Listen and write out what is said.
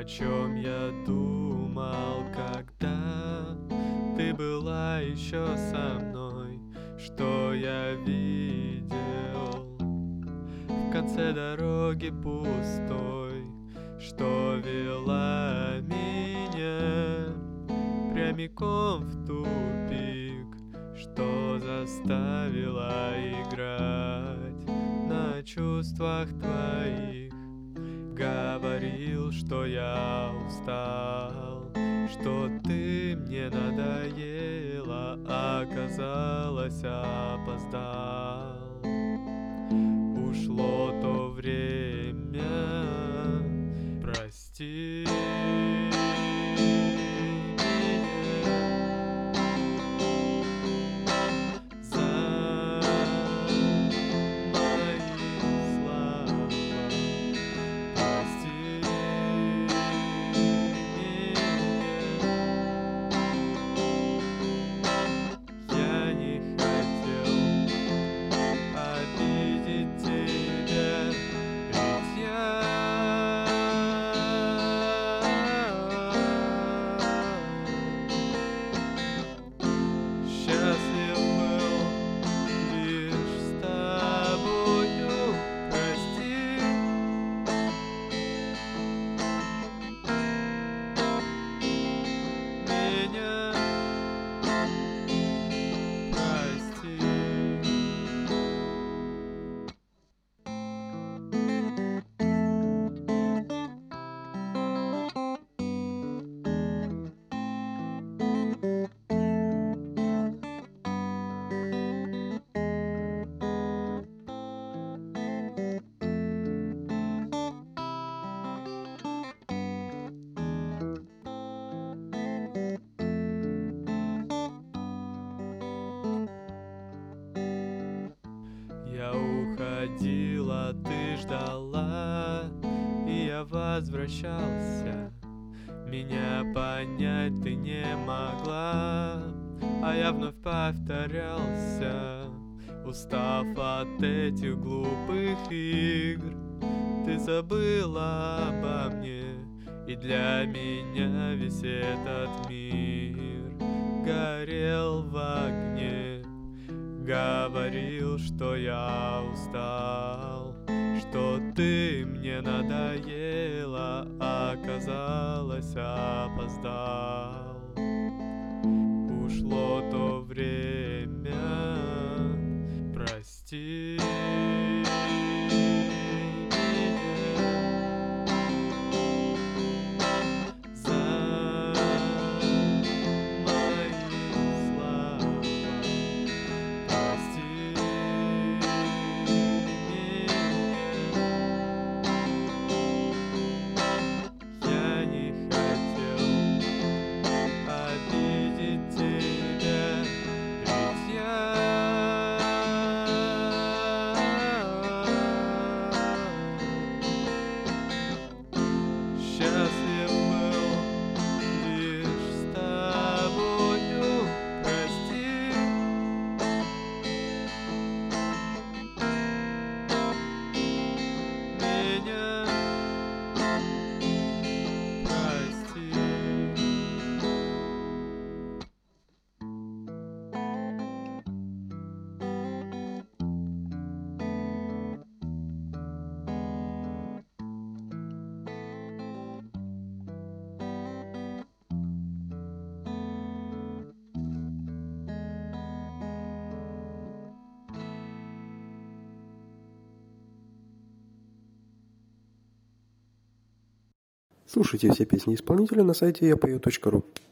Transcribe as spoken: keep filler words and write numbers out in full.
О чем я думал, когда ты была еще со мной, что я видел в конце дороги пустой, что вела меня прямиком в тупик, что заставила играть на чувствах твоих. Говорил, что я устал, что ты мне надоела, оказалось, опоздал. Ушло то время, прости Я уходила, ты ждала, и я возвращался. Меня понять ты не могла, а я вновь повторялся. Устав от этих глупых игр, ты забыла обо мне, и для меня весь этот мир горел в огне. Говорил, что я устал, что ты мне надоела, оказалось, опоздал. Ушло то время, прости. Слушайте все песни исполнителя на сайте я пою точка ру.